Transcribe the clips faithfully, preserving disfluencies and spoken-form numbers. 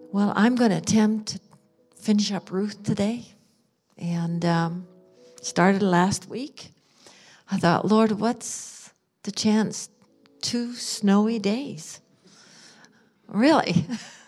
Well, I'm going to attempt to finish up Ruth today. And um, started last week. I thought, Lord, what's the chance? Two snowy days. Really?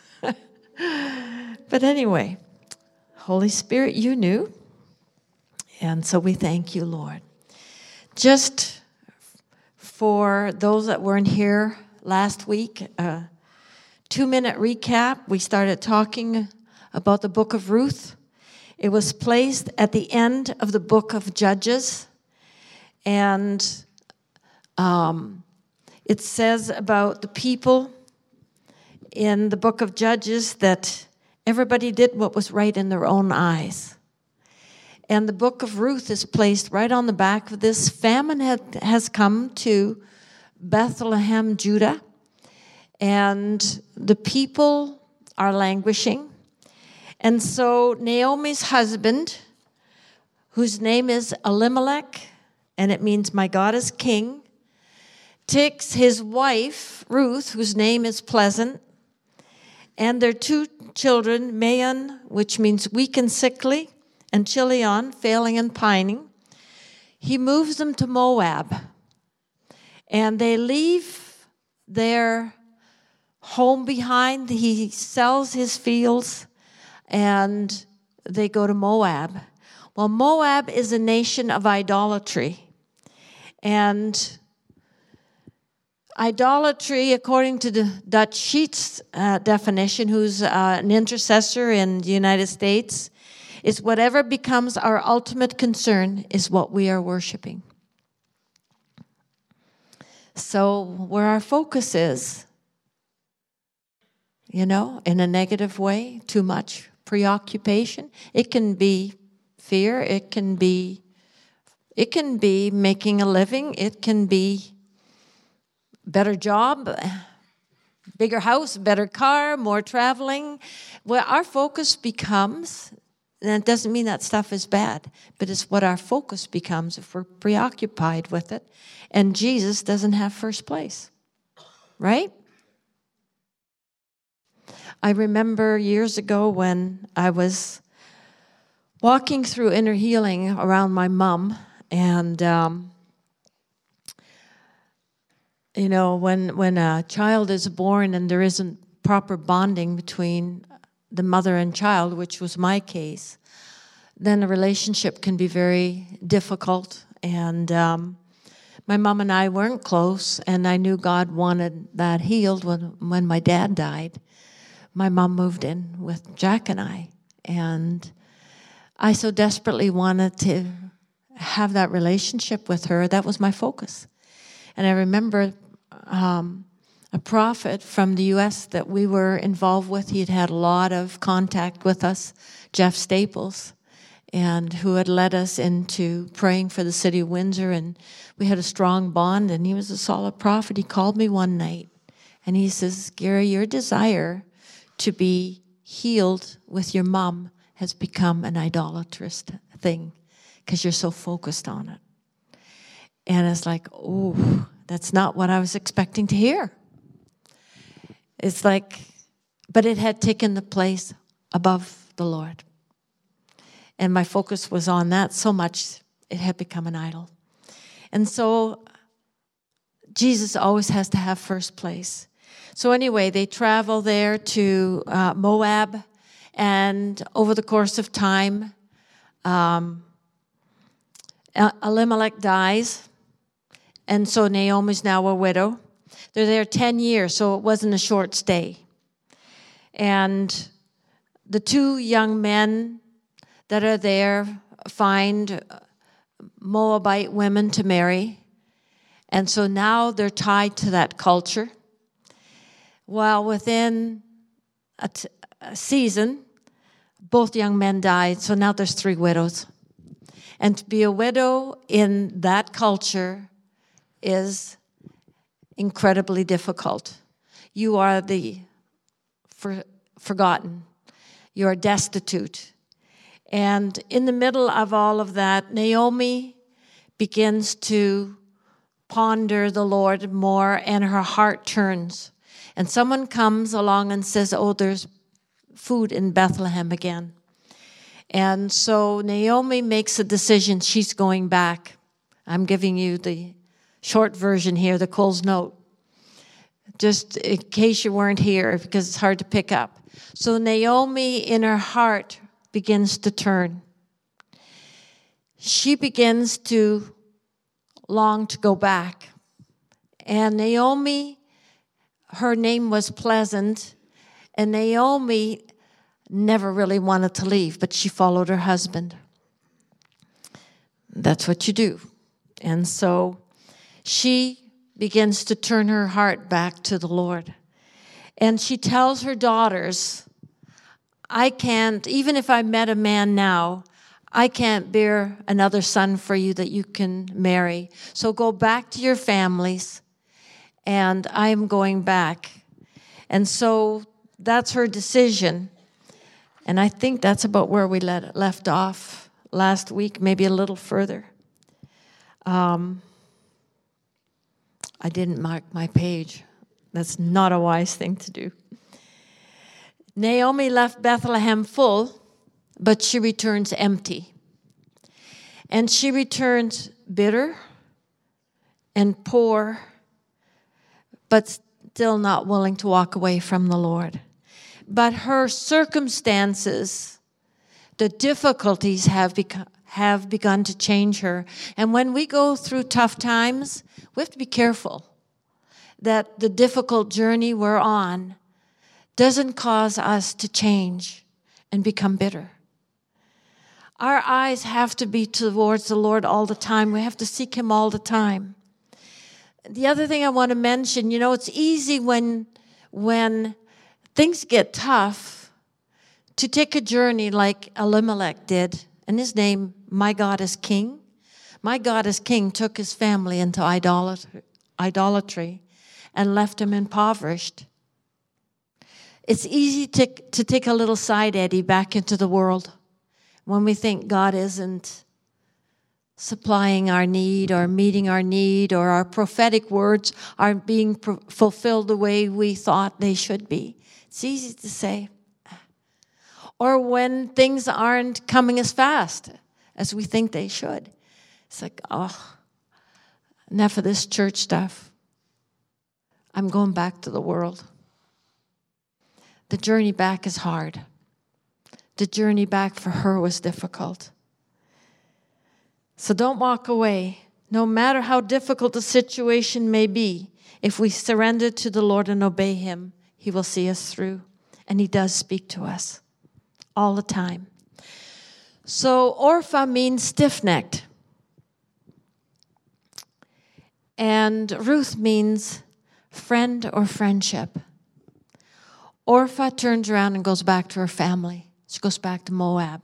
But anyway, Holy Spirit, you knew. And so we thank you, Lord. Just for those that weren't here last week, a two-minute recap. We started talking about the book of Ruth. It was placed at the end of the book of Judges. And um, it says about the people in the book of Judges that everybody did what was right in their own eyes. And the book of Ruth is placed right on the back of this. Famine had, has come to Bethlehem, Judah. And the people are languishing. And so Naomi's husband, whose name is Elimelech, and it means my God is king, takes his wife, Ruth, whose name is pleasant, and their two children, Maon, which means weak and sickly, and Chilion, failing and pining. He moves them to Moab. And they leave their home behind. He sells his fields, and they go to Moab. Well, Moab is a nation of idolatry. And idolatry, according to the Dutch Sheets uh, definition, who's uh, an intercessor in the United States, is whatever becomes our ultimate concern is what we are worshiping. So where our focus is, you know, in a negative way, too much preoccupation. It can be fear. It can be, it can be making a living. It can be better job, bigger house, better car, more traveling. Well, our focus becomes, and it doesn't mean that stuff is bad, but it's what our focus becomes if we're preoccupied with it. And Jesus doesn't have first place, right? I remember years ago when I was walking through inner healing around my mom, and um, you know, when when a child is born and there isn't proper bonding between the mother and child, which was my case, then a relationship can be very difficult. And um, my mom and I weren't close, and I knew God wanted that healed when when my dad died. My mom moved in with Jack and I, and I so desperately wanted to have that relationship with her. That was my focus. And I remember um, a prophet from the U S that we were involved with. He had had a lot of contact with us, Jeff Staples, and who had led us into praying for the city of Windsor. And we had a strong bond, and he was a solid prophet. He called me one night, and he says, Gary, your desire to be healed with your mom has become an idolatrous thing because you're so focused on it. And it's like, oh, that's not what I was expecting to hear. It's like, but it had taken the place above the Lord. And my focus was on that so much, it had become an idol. And so Jesus always has to have first place. So anyway, they travel there to uh, Moab, and over the course of time, um, Elimelech dies, and so Naomi's now a widow. They're there ten years, so it wasn't a short stay. And the two young men that are there find Moabite women to marry, and so now they're tied to that culture. Well, within a, t- a season, both young men died, so now there's three widows. And to be a widow in that culture is incredibly difficult. You are the for, forgotten. You are destitute. And in the middle of all of that, Naomi begins to ponder the Lord more, and her heart turns. And someone comes along and says, oh, there's food in Bethlehem again. And so Naomi makes a decision. She's going back. I'm giving you the short version here, the Coles Note, just in case you weren't here, because it's hard to pick up. So Naomi, in her heart, begins to turn. She begins to long to go back. And Naomi, her name was Pleasant, and Naomi never really wanted to leave, but she followed her husband. That's what you do. And so she begins to turn her heart back to the Lord. And she tells her daughters, I can't, even if I met a man now, I can't bear another son for you that you can marry. So go back to your families, and I'm going back. And so that's her decision. And I think that's about where we let, left off last week, maybe a little further. Um, I didn't mark my page. That's not a wise thing to do. Naomi left Bethlehem full, but she returns empty. And she returns bitter and poor, but still not willing to walk away from the Lord. But her circumstances, the difficulties have become, have begun to change her. And when we go through tough times, we have to be careful that the difficult journey we're on doesn't cause us to change and become bitter. Our eyes have to be towards the Lord all the time. We have to seek Him all the time. The other thing I want to mention, you know, it's easy when, when things get tough to take a journey like Elimelech did, and his name, My God is King. My God is King took his family into idolatry, idolatry and left him impoverished. It's easy to, to take a little side eddy back into the world when we think God isn't supplying our need or meeting our need, or our prophetic words aren't being pro- fulfilled the way we thought they should be. It's easy to say. Or when things aren't coming as fast as we think they should. It's like, oh, enough of this church stuff. I'm going back to the world. The journey back is hard. The journey back for her was difficult. So don't walk away. No matter how difficult the situation may be, if we surrender to the Lord and obey Him, He will see us through. And He does speak to us all the time. So Orpah means stiff-necked. And Ruth means friend or friendship. Orpah turns around and goes back to her family. She goes back to Moab.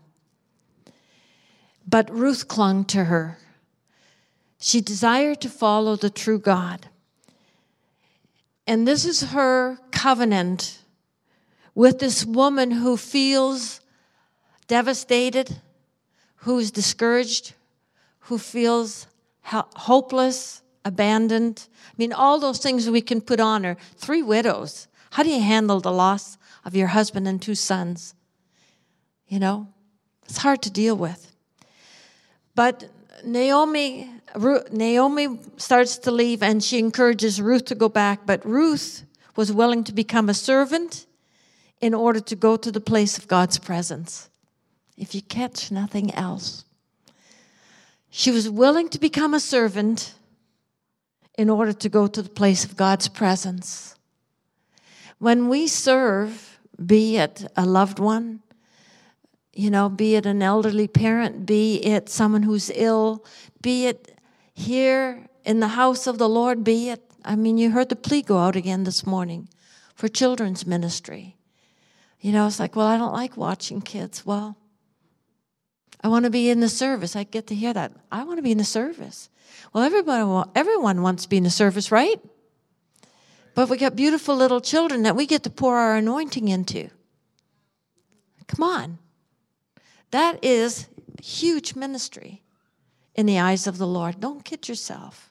But Ruth clung to her. She desired to follow the true God. And this is her covenant with this woman who feels devastated, who's discouraged, who feels hopeless, abandoned. I mean, all those things we can put on her. Three widows. How do you handle the loss of your husband and two sons? You know, it's hard to deal with. But Naomi, Naomi starts to leave, and she encourages Ruth to go back. But Ruth was willing to become a servant in order to go to the place of God's presence. If you catch nothing else. She was willing to become a servant in order to go to the place of God's presence. When we serve, be it a loved one, you know, be it an elderly parent, be it someone who's ill, be it here in the house of the Lord, be it, I mean, you heard the plea go out again this morning for children's ministry. You know, it's like, well, I don't like watching kids. Well, I want to be in the service. I get to hear that. I want to be in the service. Well, everybody, everyone wants to be in the service, right? But we got beautiful little children that we get to pour our anointing into. Come on. That is huge ministry in the eyes of the Lord. Don't kid yourself.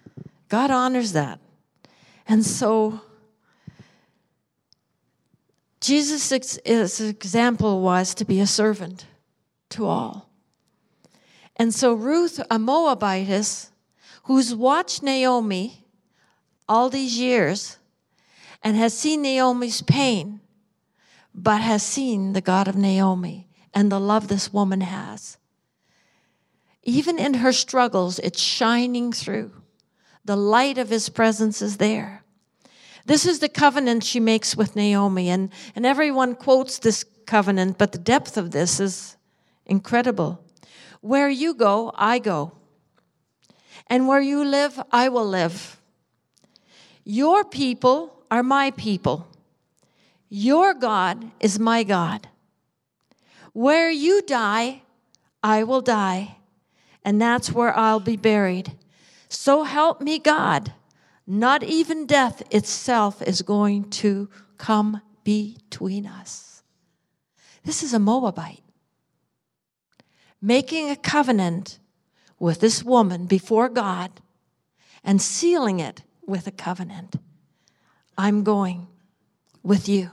God honors that. And so Jesus' ex- his example was to be a servant to all. And so Ruth, a Moabitess, who's watched Naomi all these years and has seen Naomi's pain, but has seen the God of Naomi and the love this woman has. Even in her struggles, it's shining through. The light of his presence is there. This is the covenant she makes with Naomi, and, and everyone quotes this covenant, but the depth of this is incredible. Where you go, I go. And where you live, I will live. Your people are my people. Your God is my God. Where you die, I will die. And that's where I'll be buried. So help me God. Not even death itself is going to come between us. This is a Moabite making a covenant with this woman before God and sealing it with a covenant. I'm going with you.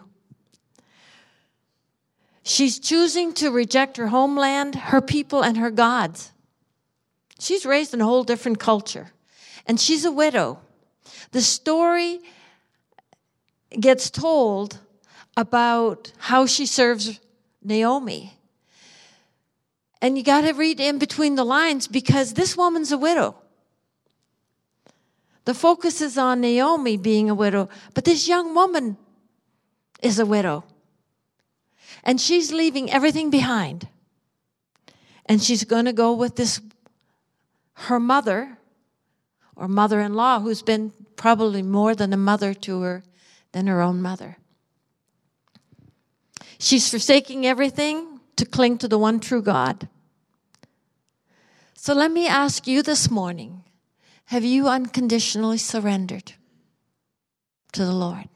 She's choosing to reject her homeland, her people, and her gods. She's raised in a whole different culture, and she's a widow. The story gets told about how she serves Naomi. And you got to read in between the lines because this woman's a widow. The focus is on Naomi being a widow, but this young woman is a widow. And she's leaving everything behind. And she's going to go with this, her mother, or mother-in-law, who's been probably more than a mother to her than her own mother. She's forsaking everything to cling to the one true God. So let me ask you this morning, have you unconditionally surrendered to the Lord?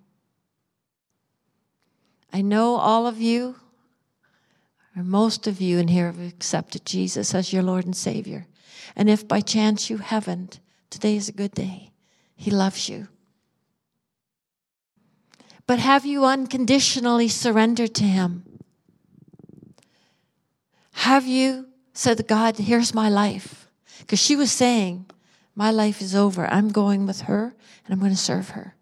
I know all of you, or most of you in here, have accepted Jesus as your Lord and Savior. And if by chance you haven't, today is a good day. He loves you. But have you unconditionally surrendered to Him? Have you said, God, here's my life? Because she was saying, my life is over. I'm going with her, and I'm going to serve her.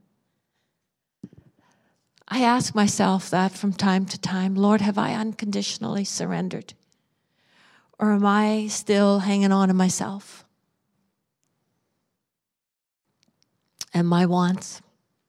I ask myself that from time to time. Lord, have I unconditionally surrendered? Or am I still hanging on to myself and my wants?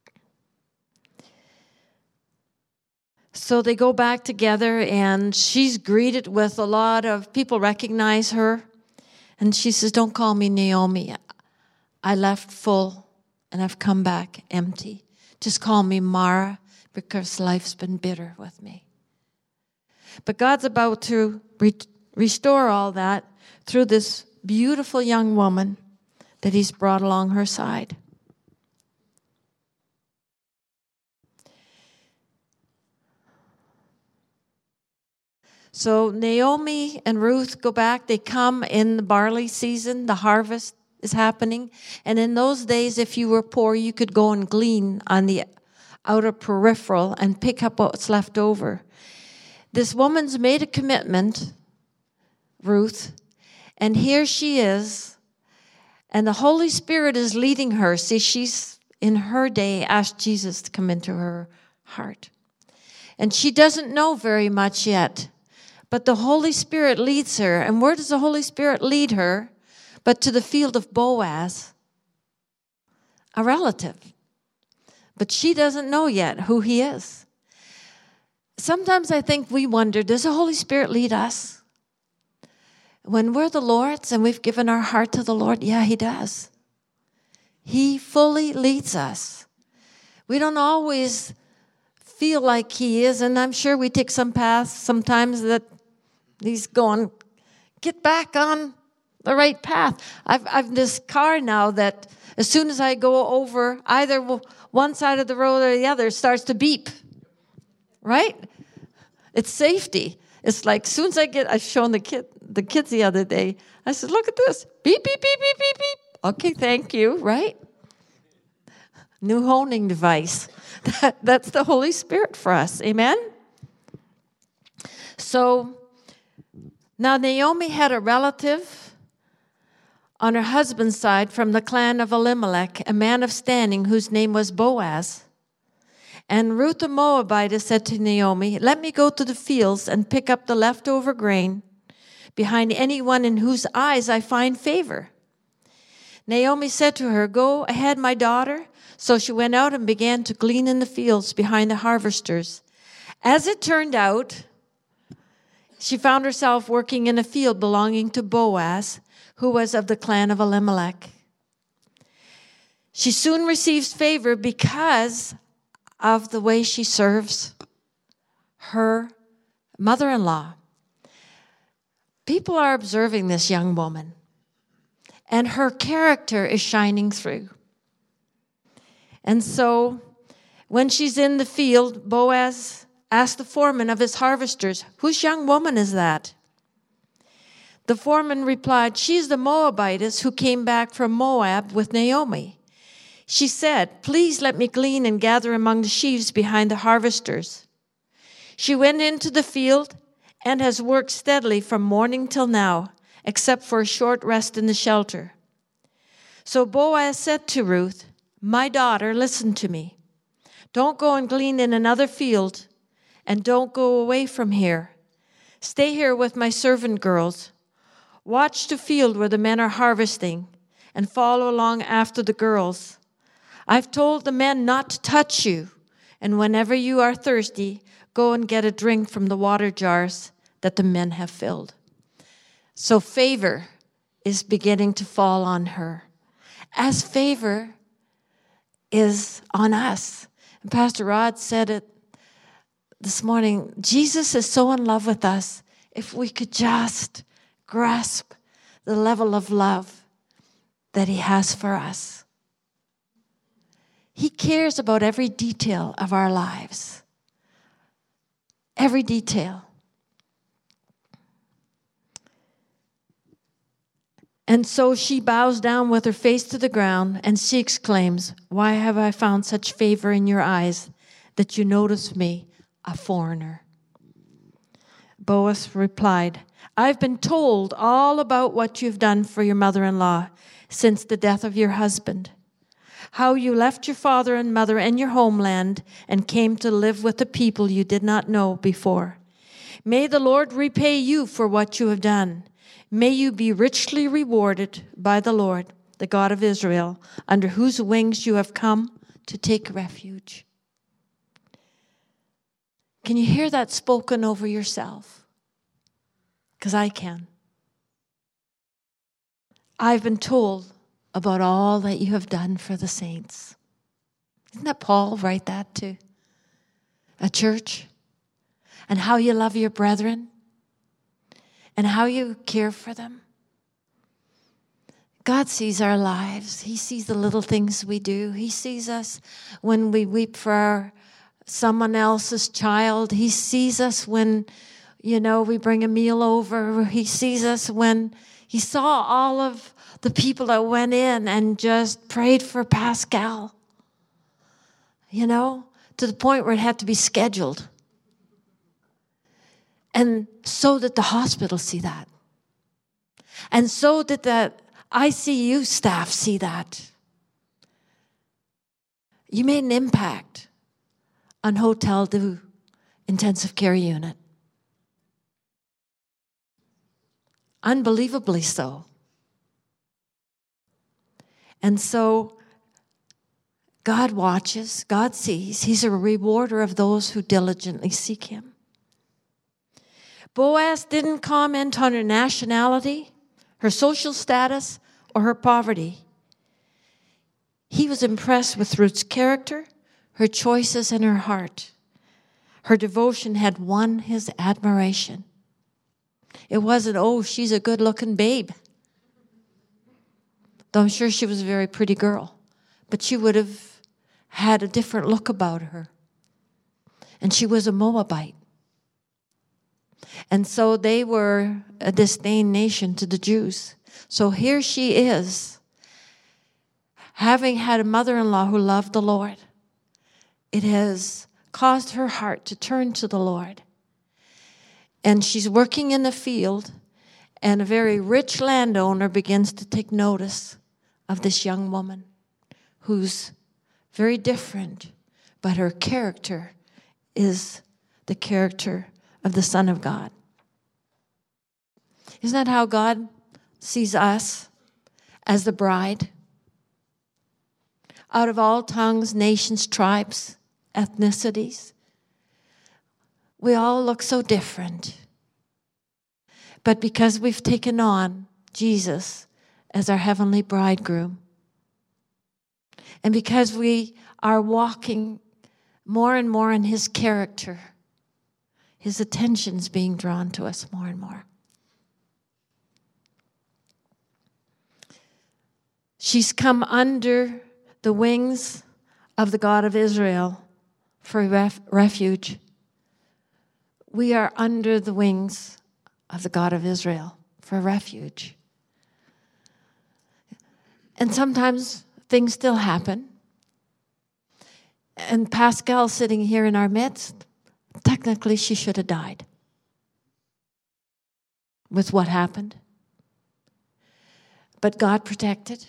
So they go back together, and she's greeted with a lot of people recognize her. And she says, don't call me Naomi. I left full, and I've come back empty. Just call me Mara, because life's been bitter with me. But God's about to re- restore all that through this beautiful young woman that He's brought along her side. So Naomi and Ruth go back. They come in the barley season. The harvest is happening. And in those days, if you were poor, you could go and glean on the outer peripheral and pick up what's left over. This woman's made a commitment, Ruth, and here she is, and the Holy Spirit is leading her. See, she's, in her day, asked Jesus to come into her heart. And she doesn't know very much yet, but the Holy Spirit leads her. And where does the Holy Spirit lead her? But to the field of Boaz, a relative. But she doesn't know yet who he is. Sometimes I think we wonder, does the Holy Spirit lead us? When we're the Lord's and we've given our heart to the Lord, yeah, He does. He fully leads us. We don't always feel like He is, and I'm sure we take some paths sometimes that He's going, get back on the right path. I've I've this car now that as soon as I go over either one side of the road or the other, it starts to beep. Right? It's safety. It's like as soon as I get, I've shown the kid the kids the other day. I said, look at this. Beep, beep, beep, beep, beep, beep. Okay, thank you, right? New honing device. That, that's the Holy Spirit for us. Amen? So, now Naomi had a relative on her husband's side from the clan of Elimelech, a man of standing whose name was Boaz. And Ruth the Moabitess said to Naomi, "Let me go to the fields and pick up the leftover grain behind anyone in whose eyes I find favor." Naomi said to her, "Go ahead, my daughter." So she went out and began to glean in the fields behind the harvesters. As it turned out, she found herself working in a field belonging to Boaz, who was of the clan of Elimelech. She soon receives favor because of the way she serves her mother-in-law. People are observing this young woman, and her character is shining through. And so when she's in the field, Boaz asked the foreman of his harvesters, "Whose young woman is that?" The foreman replied, "She's the Moabitess who came back from Moab with Naomi. She said, 'Please let me glean and gather among the sheaves behind the harvesters.' She went into the field and has worked steadily from morning till now, except for a short rest in the shelter." So Boaz said to Ruth, "My daughter, listen to me. Don't go and glean in another field, and don't go away from here. Stay here with my servant girls. Watch the field where the men are harvesting, and follow along after the girls. I've told the men not to touch you, and whenever you are thirsty, go and get a drink from the water jars that the men have filled." So favor is beginning to fall on her, as favor is on us. And Pastor Rod said it this morning. Jesus is so in love with us. If we could just grasp the level of love that he has for us. He cares about every detail of our lives. Every detail. And so she bows down with her face to the ground, and she exclaims, "Why have I found such favor in your eyes that you notice me, a foreigner?" Boaz replied, "I've been told all about what you've done for your mother-in-law since the death of your husband, how you left your father and mother and your homeland and came to live with the people you did not know before. May the Lord repay you for what you have done. May you be richly rewarded by the Lord, the God of Israel, under whose wings you have come to take refuge." Can you hear that spoken over yourself? Because I can. I've been told about all that you have done for the saints. Didn't that Paul write that to a church? And how you love your brethren? And how you care for them? God sees our lives. He sees the little things we do. He sees us when we weep for our, someone else's child. He sees us when, you know, we bring a meal over. He sees us when he saw all of the people that went in and just prayed for Pascal. You know, to the point where it had to be scheduled. And so did the hospital see that. And so did the I C U staff see that. You made an impact on Hotel du intensive care unit. Unbelievably so. And so God watches, God sees. He's a rewarder of those who diligently seek him. Boaz didn't comment on her nationality, her social status, or her poverty. He was impressed with Ruth's character, her choices, and her heart. Her devotion had won his admiration. It wasn't, "Oh, she's a good-looking babe." Though I'm sure she was a very pretty girl. But she would have had a different look about her. And she was a Moabite. And so they were a disdained nation to the Jews. So here she is, having had a mother-in-law who loved the Lord, it has caused her heart to turn to the Lord. And she's working in the field, and a very rich landowner begins to take notice of this young woman who's very different, but her character is the character of the Son of God. Isn't that how God sees us as the bride? Out of all tongues, nations, tribes, ethnicities, we all look so different. But because we've taken on Jesus as our heavenly bridegroom, and because we are walking more and more in his character, his attention's being drawn to us more and more. She's come under the wings of the God of Israel for ref- refuge. We are under the wings of the God of Israel for refuge. And sometimes things still happen. And Pascal sitting here in our midst, technically she should have died with what happened. But God protected.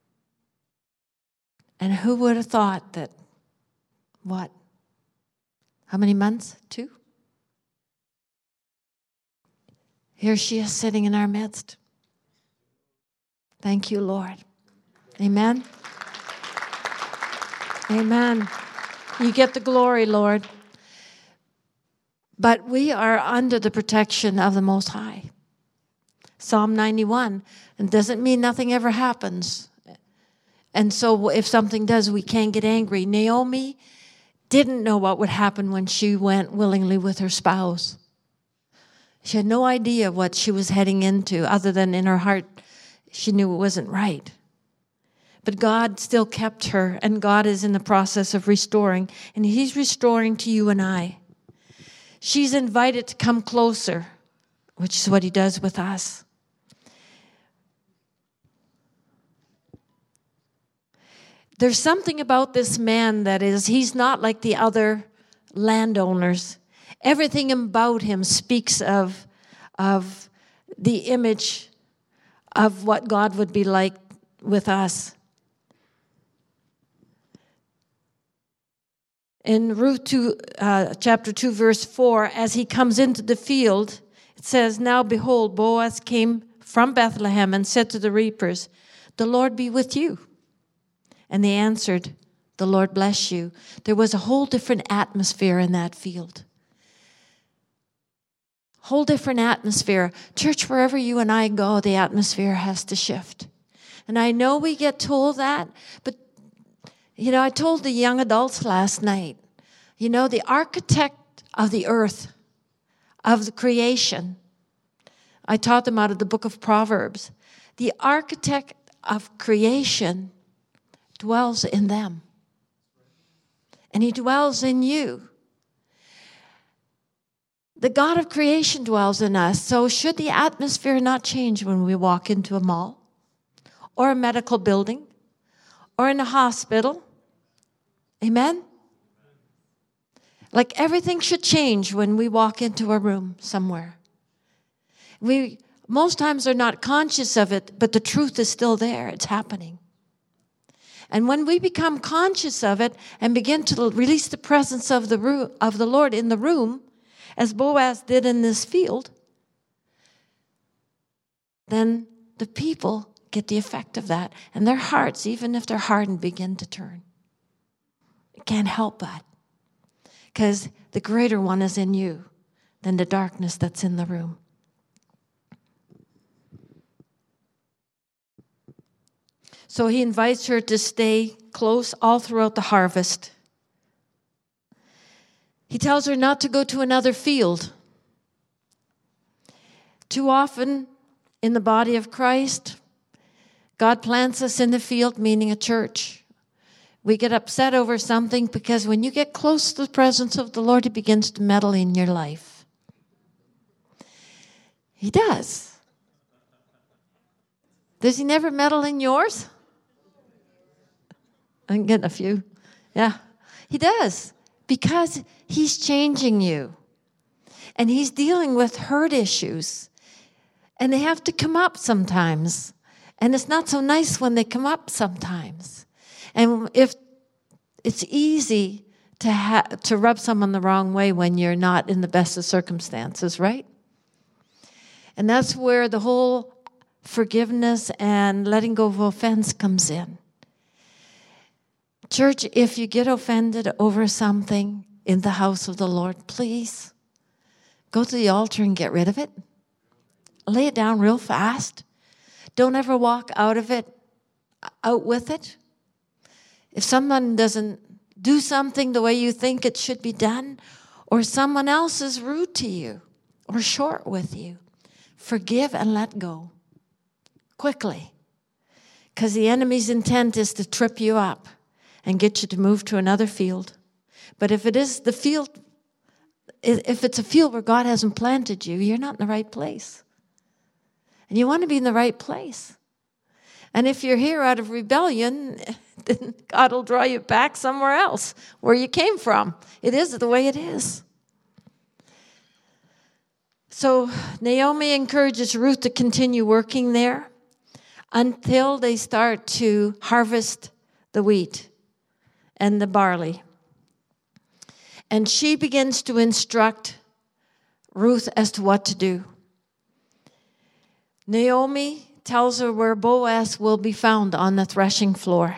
And who would have thought that, what, how many months? Two? Here she is sitting in our midst. Thank you, Lord. Amen. Amen. You get the glory, Lord. But we are under the protection of the Most High. Psalm ninety-one. It doesn't mean nothing ever happens. And so if something does, we can't get angry. Naomi didn't know what would happen when she went willingly with her spouse. She had no idea what she was heading into, other than in her heart, she knew it wasn't right. But God still kept her, and God is in the process of restoring, and he's restoring to you and I. She's invited to come closer, which is what he does with us. There's something about this man that is, he's not like the other landowners. Everything about him speaks of, of the image of what God would be like with us. In Ruth two, uh, chapter two, verse four, as he comes into the field, it says, "Now behold, Boaz came from Bethlehem and said to the reapers, 'The Lord be with you.' And they answered, 'The Lord bless you.'" There was a whole different atmosphere in that field. Whole different atmosphere. Church, wherever you and I go, the atmosphere has to shift. And I know we get told that, but, you know, I told the young adults last night, you know, the architect of the earth, of the creation, I taught them out of the book of Proverbs. The architect of creation dwells in them. And he dwells in you. The God of creation dwells in us. So should the atmosphere not change when we walk into a mall or a medical building or in a hospital? Amen? Like everything should change when we walk into a room somewhere. We most times are not conscious of it, but the truth is still there. It's happening. And when we become conscious of it and begin to release the presence of the room, of the Lord in the room, as Boaz did in this field, then the people get the effect of that. And their hearts, even if they're hardened, begin to turn. It can't help but. Because the greater one is in you than the darkness that's in the room. So he invites her to stay close all throughout the harvest. He tells her not to go to another field. Too often in the body of Christ, God plants us in the field, meaning a church. We get upset over something because when you get close to the presence of the Lord, he begins to meddle in your life. He does. Does he never meddle in yours? I'm getting a few. Yeah, he does, because he's changing you. And he's dealing with hurt issues. And they have to come up sometimes. And it's not so nice when they come up sometimes. And if it's easy to ha- to rub someone the wrong way when you're not in the best of circumstances, right? And that's where the whole forgiveness and letting go of offense comes in. Church, if you get offended over something in the house of the Lord, please go to the altar and get rid of it. Lay it down real fast. Don't ever walk out of it, out with it. If someone doesn't do something the way you think it should be done, or someone else is rude to you or short with you, forgive and let go quickly. Because the enemy's intent is to trip you up and get you to move to another field. But if it is the field, if it's a field where God hasn't planted you, you're not in the right place. And you want to be in the right place. And if you're here out of rebellion, then God will draw you back somewhere else where you came from. It is the way it is. So Naomi encourages Ruth to continue working there until they start to harvest the wheat and the barley. And she begins to instruct Ruth as to what to do. Naomi tells her where Boaz will be found on the threshing floor.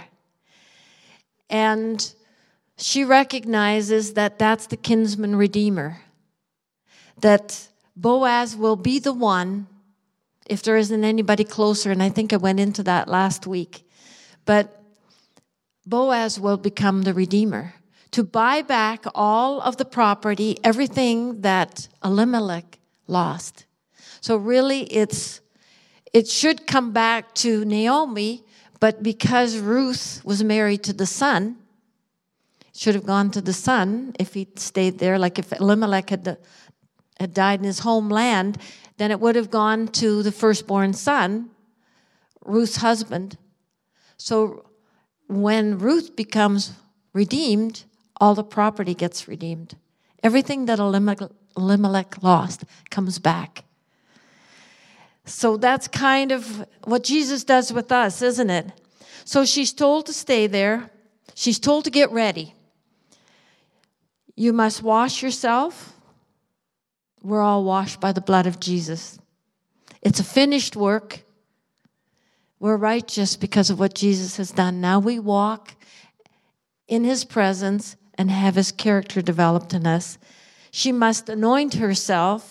And she recognizes that that's the kinsman redeemer. That Boaz will be the one, if there isn't anybody closer, and I think I went into that last week. But Boaz will become the redeemer to buy back all of the property, everything that Elimelech lost. So really it's It should come back to Naomi, but because Ruth was married to the son, it should have gone to the son if he stayed there. Like if Elimelech had, had died in his homeland, then it would have gone to the firstborn son, Ruth's husband. So when Ruth becomes redeemed, all the property gets redeemed. Everything that Elimelech, Elimelech lost comes back. So that's kind of what Jesus does with us, isn't it? So she's told to stay there. She's told to get ready. You must wash yourself. We're all washed by the blood of Jesus. It's a finished work. We're righteous because of what Jesus has done. Now we walk in his presence and have his character developed in us. She must anoint herself.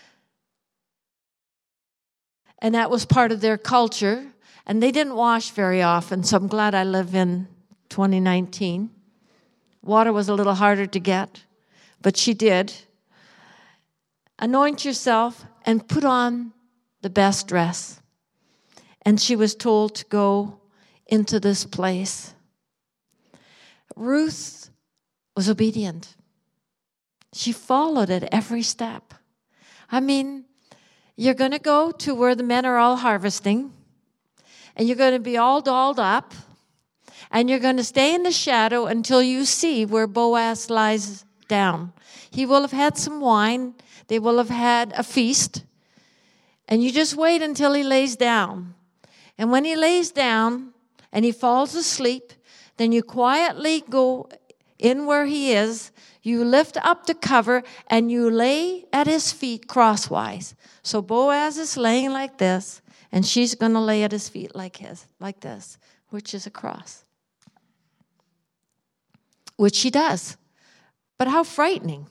And that was part of their culture. And they didn't wash very often, so I'm glad I live in twenty nineteen. Water was a little harder to get, but she did. Anoint yourself and put on the best dress. And she was told to go into this place. Ruth was obedient. She followed it every step. I mean, you're going to go to where the men are all harvesting, and you're going to be all dolled up, and you're going to stay in the shadow until you see where Boaz lies down. He will have had some wine. They will have had a feast, and you just wait until he lays down. And when he lays down and he falls asleep, then you quietly go in where he is, you lift up the cover, and you lay at his feet crosswise. So Boaz is laying like this, and she's going to lay at his feet like his, like this, which is a cross. Which she does. But how frightening.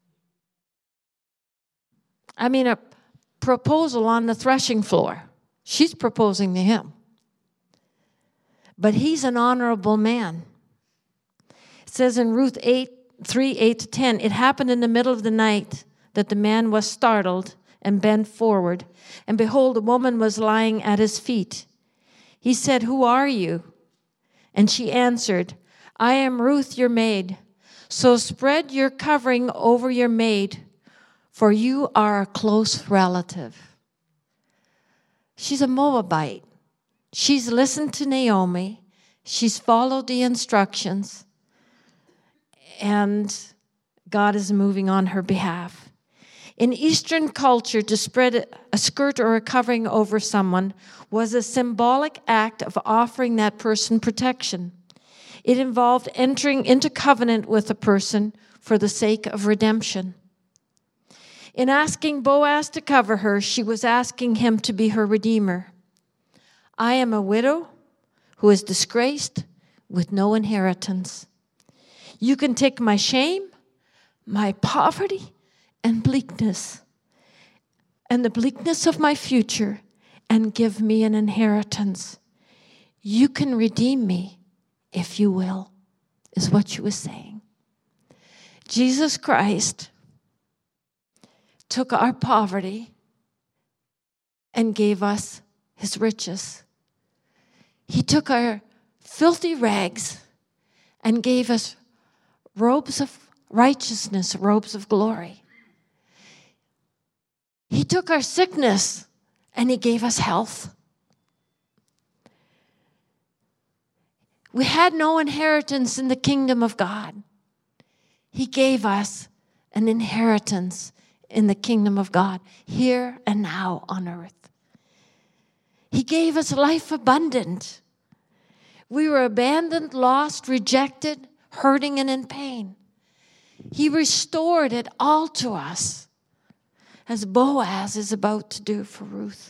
I mean, a proposal on the threshing floor. She's proposing to him. But he's an honorable man. It says in Ruth eight, three, eight to ten, it happened in the middle of the night that the man was startled and bent forward. And behold, a woman was lying at his feet. He said, "Who are you?" And she answered, "I am Ruth, your maid. So spread your covering over your maid, for you are a close relative." She's a Moabite. She's listened to Naomi. She's followed the instructions, and God is moving on her behalf. In Eastern culture, to spread a skirt or a covering over someone was a symbolic act of offering that person protection. It involved entering into covenant with a person for the sake of redemption. In asking Boaz to cover her, she was asking him to be her redeemer. I am a widow who is disgraced with no inheritance. You can take my shame, my poverty, and bleakness, and the bleakness of my future, and give me an inheritance. You can redeem me if you will, is what she was saying. Jesus Christ took our poverty and gave us his riches. He took our filthy rags and gave us robes of righteousness, robes of glory. He took our sickness and he gave us health. We had no inheritance in the kingdom of God. He gave us an inheritance in the kingdom of God, here and now on earth. He gave us life abundant. We were abandoned, lost, rejected, hurting, and in pain. He restored it all to us, as Boaz is about to do for Ruth.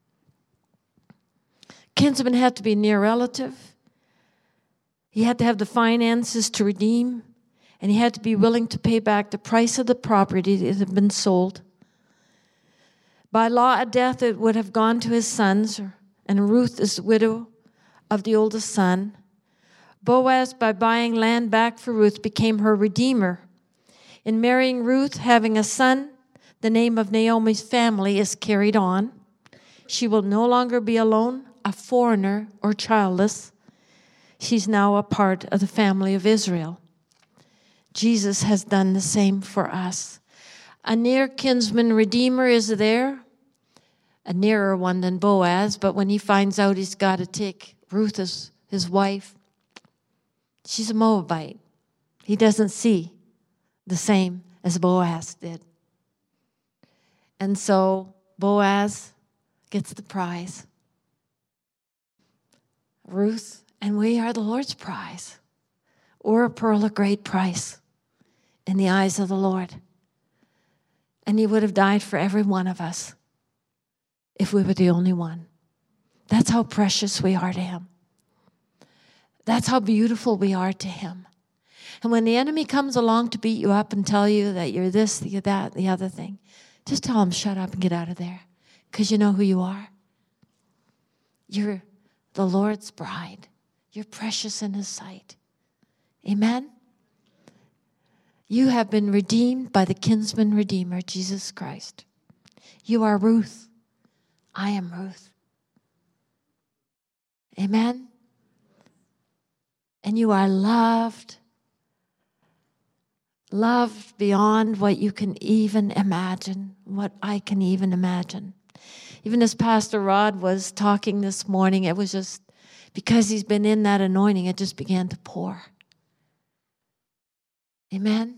Kinsman had to be a near relative. He had to have the finances to redeem, and he had to be willing to pay back the price of the property that had been sold. By law, at death, it would have gone to his sons, and Ruth is the widow of the oldest son. Boaz, by buying land back for Ruth, became her redeemer. In marrying Ruth, having a son, the name of Naomi's family is carried on. She will no longer be alone, a foreigner, or childless. She's now a part of the family of Israel. Jesus has done the same for us. A near kinsman redeemer is there, a nearer one than Boaz, but when he finds out he's got to take Ruth as his wife, she's a Moabite. He doesn't see the same as Boaz did. And so Boaz gets the prize. Ruth, and we are the Lord's prize. We're a pearl of great price in the eyes of the Lord. And he would have died for every one of us if we were the only one. That's how precious we are to him. That's how beautiful we are to him. And when the enemy comes along to beat you up and tell you that you're this, you're that, the other thing, just tell him, shut up and get out of there. Because you know who you are. You're the Lord's bride. You're precious in his sight. Amen? You have been redeemed by the kinsman redeemer, Jesus Christ. You are Ruth. I am Ruth. Amen? And you are loved. Loved beyond what you can even imagine, what I can even imagine. Even as Pastor Rod was talking this morning, it was just, because he's been in that anointing, it just began to pour. Amen?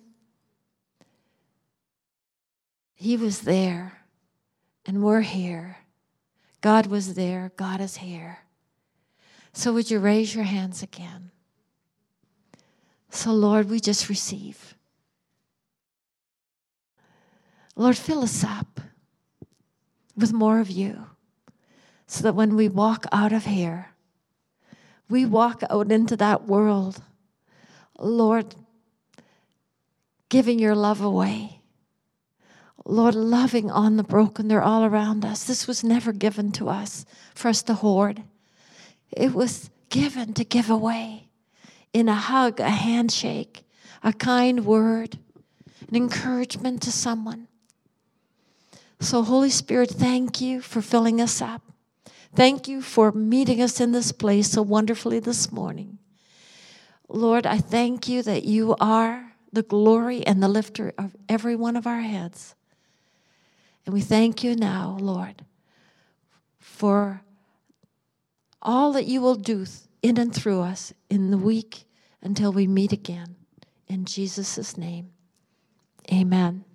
He was there, and we're here. God was there, God is here. So would you raise your hands again? So Lord, we just receive. Lord, fill us up with more of you, so that when we walk out of here, we walk out into that world, Lord, giving your love away. Lord, loving on the broken. They're all around us. This was never given to us for us to hoard. It was given to give away in a hug, a handshake, a kind word, an encouragement to someone. So, Holy Spirit, thank you for filling us up. Thank you for meeting us in this place so wonderfully this morning. Lord, I thank you that you are the glory and the lifter of every one of our heads. And we thank you now, Lord, for all that you will do in and through us in the week until we meet again. In Jesus' name, amen.